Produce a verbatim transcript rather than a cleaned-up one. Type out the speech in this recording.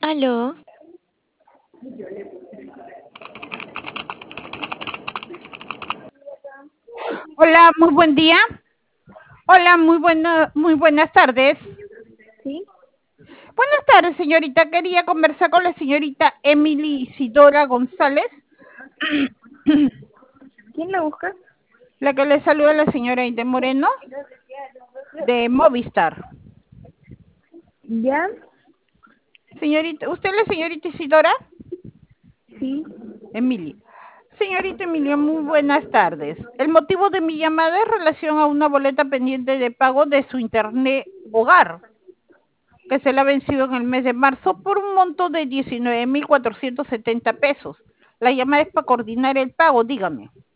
Aló, Hola, muy buen día. Hola, muy buena, muy buenas tardes. ¿Sí? Buenas tardes, señorita. Quería conversar con la señorita Emily Isidora González, ¿Quién la busca? la que le saluda la señora Inde Moreno de Movistar. ¿Ya? Señorita, ¿usted es la señorita Isidora? Sí. Emily. Señorita Emilia, muy buenas tardes. El motivo de mi llamada es relación a una boleta pendiente de pago de su internet hogar, que se le ha vencido en el mes de marzo por un monto de diecinueve mil cuatrocientos setenta pesos. La llamada es para coordinar el pago, dígame.